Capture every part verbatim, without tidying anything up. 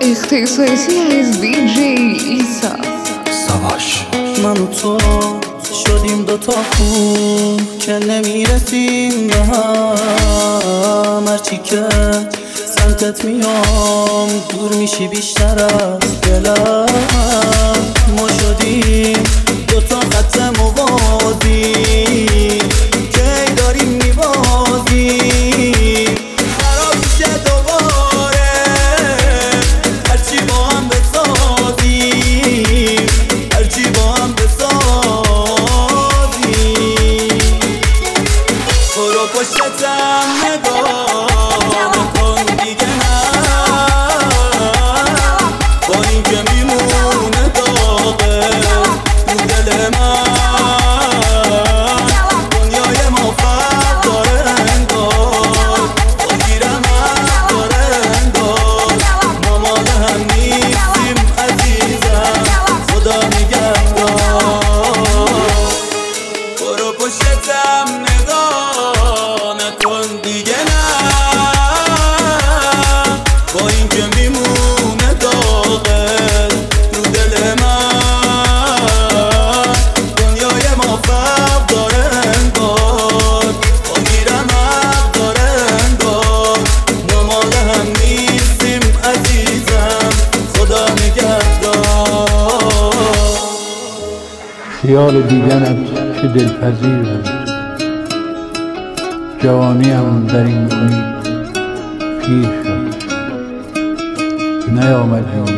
اختصاصی از دی جی ایسا سواش. من و تو شدیم دوتا خون که نمیرسیم به هم، هرچی که سمتت میام دور میشی بیشتر از دلم. ما شدیم دوتا خط موازی که داریم میبازیم، خراب میشه دوباره هرچی با هم بسازیم، هرچی با هم بسازیم. برو پشتم نگاه نکن دیگه، نه با این که میمونه داغه رو دل من. دنیای ما فرق داره انگار، بگیرم حق داره انگار، ما مال هم نیستیم عزیزم، خدا نگهدار. برو پشتم نگاه نکن دیگه، نه با این که میمونه داغه رو دل من. دنیای ما فرق داره انگار، بگیرم حق داره انگار، ما مال هم نیستیم عزیزم، خدا نگهدار. خیال دیدنت چه دلپذیر بود، جوانی هم در این محیط پیر شد، نیامدی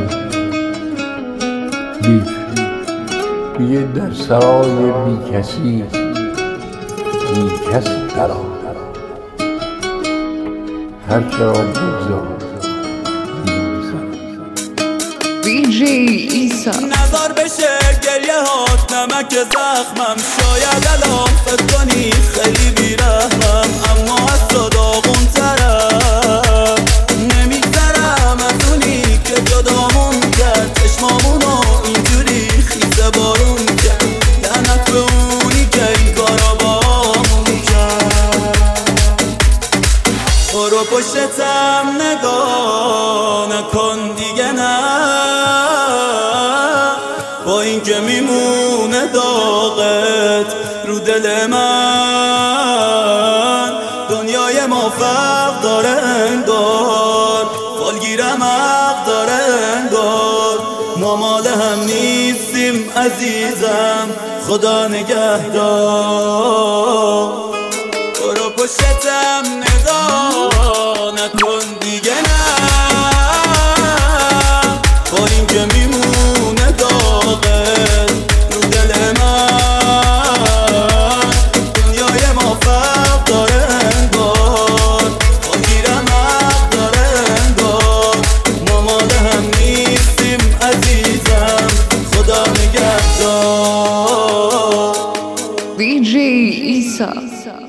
بیش دیگه در سرای بی کسی بی کس درآ. هر چرا بگذار دی جی ایسا نظر بشه گریه هات نمک زخمم، شاید الان فکر کنی خیلی بیرحمم، اما از تو داغون ترم. نمیگذرم از اونی که جدامون کرد، چشمامونو اینجوری خیزه بارون کرد، لعنت به اونی که این کارا بامون کرد. برو پشتم نگاه نکن دیگه، نه با این که میمونه داغت رو دل من. دنیای ما فرق داره انگار، فالگیرم حق داره انگار، ما مال هم نیستیم عزیزم، خدا نگهدار. برو پشتم نگاه نکن دیگه، نه با این که میمونه داغت رو دل من. دنیای ما فرق داره انگار، بگیرم حق داره انگار، ما مال هم نیستیم عزیزم، خدا نگهدار. دی جی ایسا